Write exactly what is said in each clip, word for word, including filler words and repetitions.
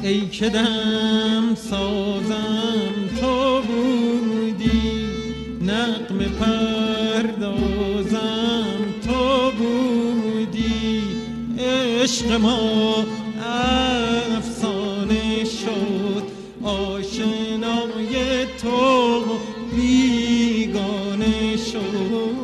ای که دم سازم تو بودی، نغمه پردازم تو بودی، عشق ما افسانه شد، آشنای تو بیگانه شد.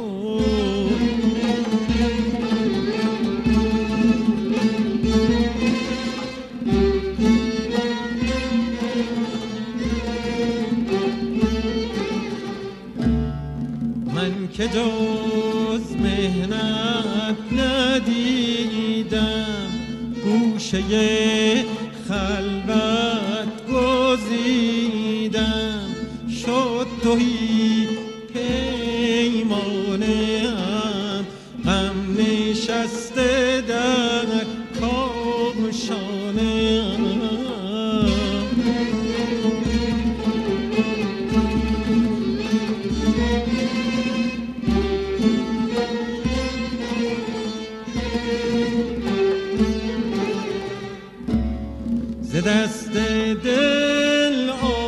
من که جز مهنت ندیدم، گوشه خلوت گزیدم، شد تهی پیمانه‌ام، غم نشسته در کاشانه‌ام. ز دست دل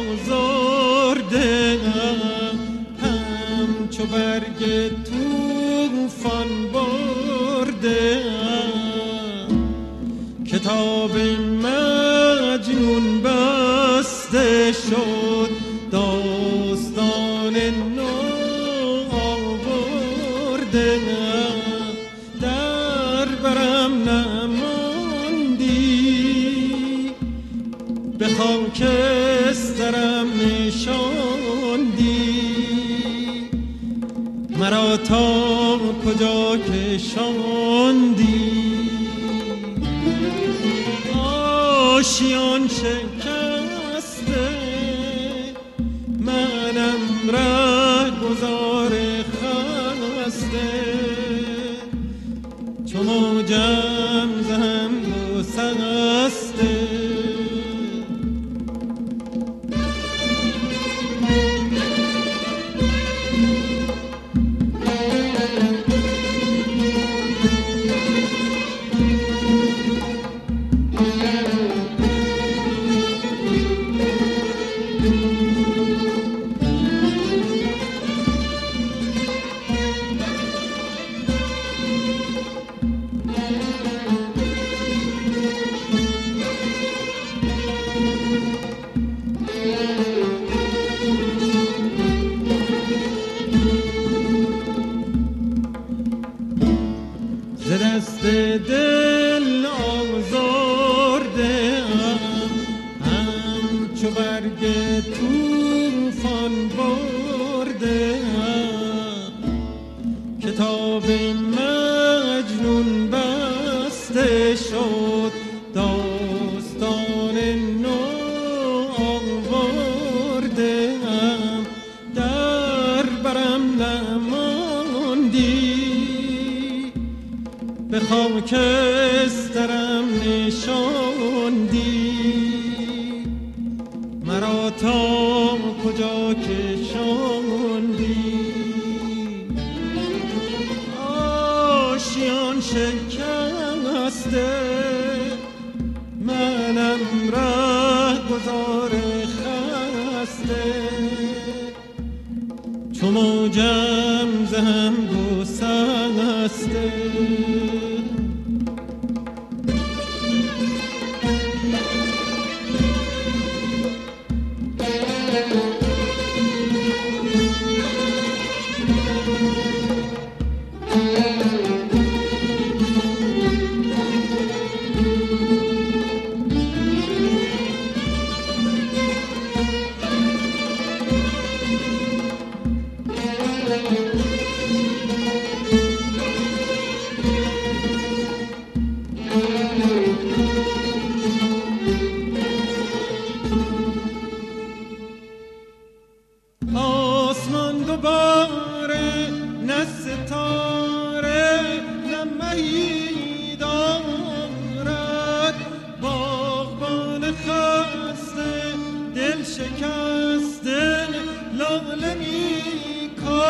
آزرده‌ام، همچو برگ طوفان برده‌ام، کتاب مجنون بسته شد، داستان نو آورده‌ام، در برم به خاکسترم نشاندی، مرا تا کجا کشاندی. آشیان شکسته منم رهگذار خسته، چو موجم زهم و سرسته. ز دست دل آزرده‌ام، همچو برگ طوفان برده‌ام، کتاب مجنون بسته شد، داستان نو آورده‌ام، در برم نماندی، به خاکسترم نشاندی، مرا تا کجا کشاندی. آشیان شکسته منم رهگذار خسته، چو موجم زهم گسسته. آسمان دوباره نه ستاره نه مهی دارد، باغبان خسته دل شکسته لاله می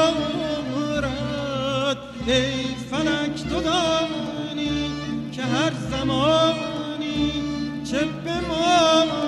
کارد. ای فلک تو دانی که هر زمانی چه به ما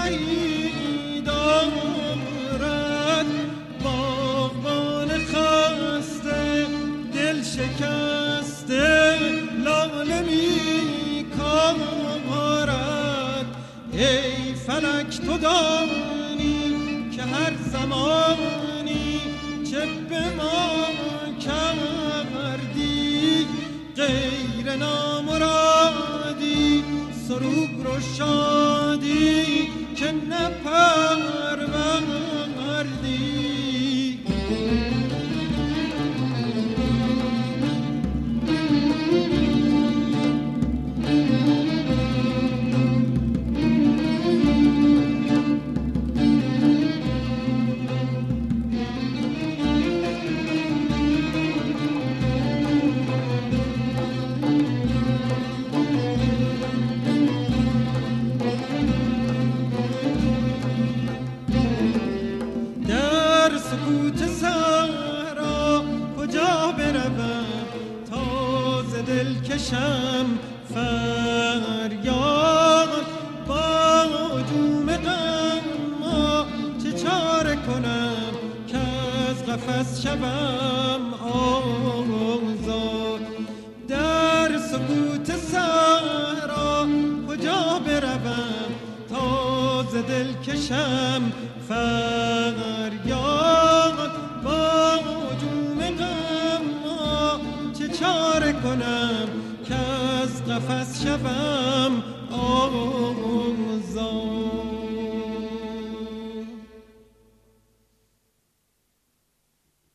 مهی دارد. باغبان خسته دل شکسته لاله می کارد. ای فلک تو دانی که هر زمانی چه به ما کردی، غیر نامرادی سرور و شادی که نپروردی. دلکشم فریاد با هجوم غم، چه چاره کنم که از قفس شوم آزاد. در سکوت صحرا کجا بروم تا ز دلکشم فریاد با هجوم غم، چاره کنم که از قفس شوم آه.